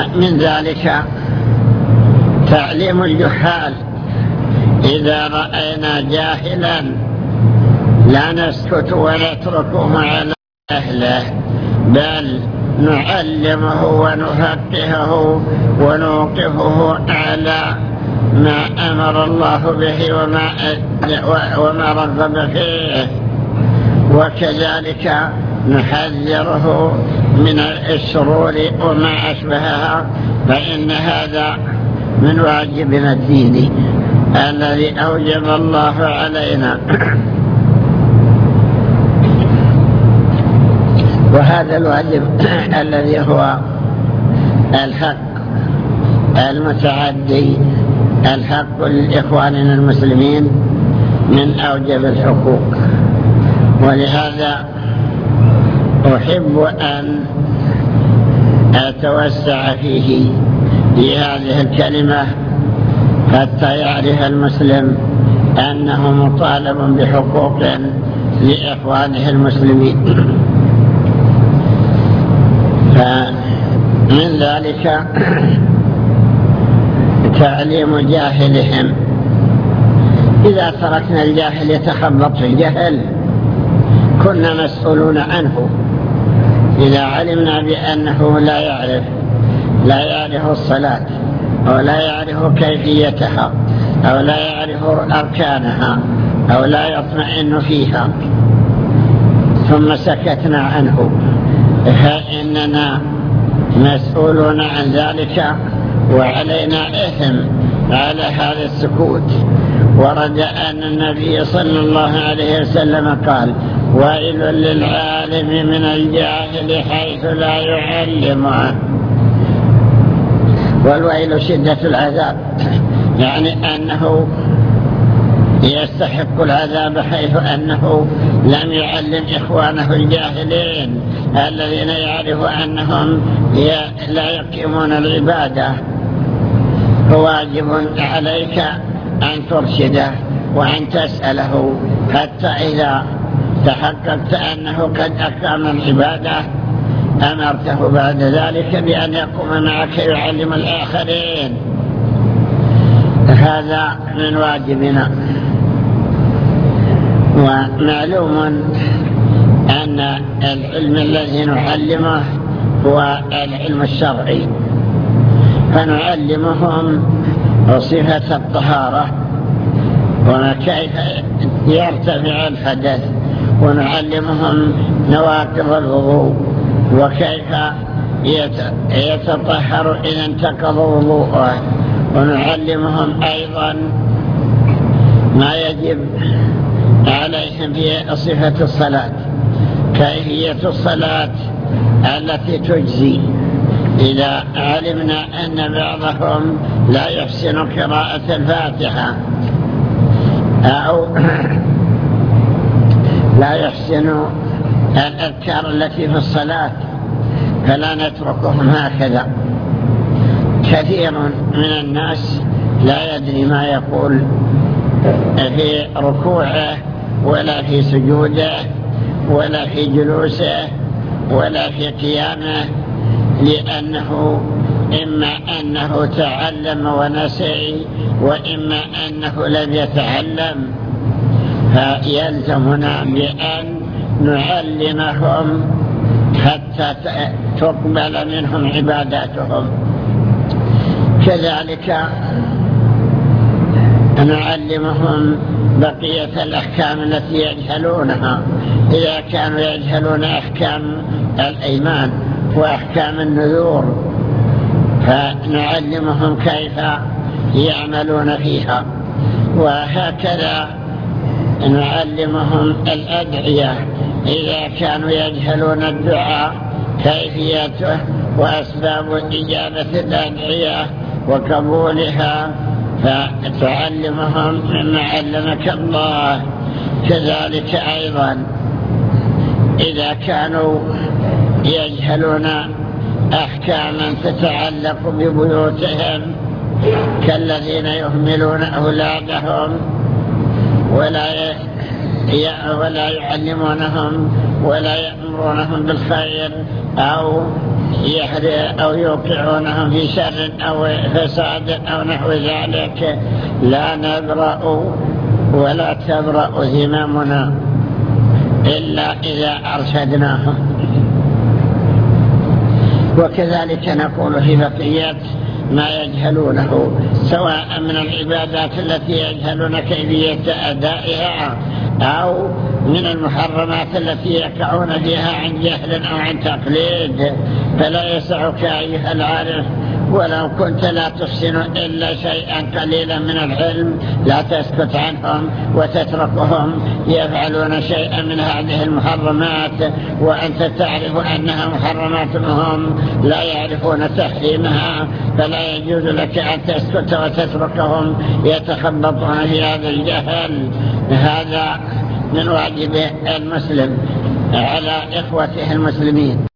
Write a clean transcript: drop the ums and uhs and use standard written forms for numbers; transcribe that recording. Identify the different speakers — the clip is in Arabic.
Speaker 1: ومن ذلك تعليم الجهال. إذا رأينا جاهلا لا نسكت ونتركه على أهله، بل نعلمه ونفقهه ونوقفه على ما أمر الله به وما رغب فيه، وكذلك نحذره من الشرور وما أشبهها، فإن هذا من واجبنا الديني الذي أوجب الله علينا. وهذا الواجب الذي هو الحق المتعدي، الحق لإخواننا المسلمين، من أوجب الحقوق. ولهذا أحب أن أتوسع فيه في هذه الكلمة حتى يعرف المسلم أنه مطالب بحقوق لإخوانه المسلمين. فمن ذلك تعليم جاهلهم. إذا تركنا الجاهل يتخبط في الجهل كنا مسؤولون عنه. إذا علمنا بأنه لا يعرف الصلاة أو لا يعرف كيفيتها أو لا يعرف أركانها أو لا يطمئن فيها ثم سكتنا عنه، فإننا مسؤولون عن ذلك وعلينا إثم على هذا السكوت. ورد أن النبي صلى الله عليه وسلم قال: ويل للعالم من الجاهل حيث لا يعلمه. والويل شدة العذاب، يعني أنه يستحق العذاب حيث أنه لم يعلم إخوانه الجاهلين الذين يعرف أنهم لا يقيمون العبادة. فواجب عليك أن ترشده وأن تسأله حتى إذا تحققت أنه قد أقام العبادة أمرته بعد ذلك بأن يقوم معك يعلم الآخرين. هذا من واجبنا. ومعلوم أن العلم الذي نعلمه هو العلم الشرعي، فنعلمهم صفة الطهارة وكيف يرتفع الحدث، ونعلمهم نواقض الوضوء وكيف يتطهر إذا انتقض وضوءه، ونعلمهم أيضا ما يجب عليهم في صفة الصلاة، كيفية الصلاة التي تجزي. إذا علمنا أن بعضهم لا يحسن قراءة الفاتحة أو لا يحسن الأذكار التي في الصلاة فلا نتركهم هكذا. كثير من الناس لا يدري ما يقول في ركوعه ولا في سجوده ولا في جلوسه ولا في قيامه، لأنه إما أنه تعلم ونسي وإما أنه لم يتعلم. فيلزمنا بأن نعلمهم حتى تقبل منهم عباداتهم. كذلك نعلمهم بقية الأحكام التي يجهلونها. إذا كانوا يجهلون أحكام الأيمان وأحكام النذور فنعلمهم كيف يعملون فيها. وهكذا نعلمهم الأدعية إذا كانوا يجهلون الدعاء كيفيته وأسباب إجابة الأدعية وقبولها، فتعلمهم مما علمك الله. كذلك أيضا إذا كانوا يجهلون أحكاما تتعلق ببيوتهم كالذين يهملون أولادهم ولا يعلمونهم ولا يأمرونهم بالخير أو أو يوقعونهم في شر أو فساد أو نحو ذلك لا نبرأ ولا تبرأ ذمامنا إلا إذا أرشدناهم. وكذلك نقول في بقية ما يجهلونه سواء من العبادات التي يجهلون كيفية أدائها أو من المحرمات التي يقعون فيها عن جهل أو عن تقليد، فلا يسعك أيها العارف ولو كنت لا تحسن إلا شيئا قليلا من العلم لا تسكت عنهم وتتركهم يفعلون شيئا من هذه المحرمات وأنت تعرف أنها محرمات وهم لا يعرفون تحريمها، فلا يجوز لك أن تسكت وتتركهم يتخبطون في هذا الجهل. هذا من واجب المسلم على إخوته المسلمين.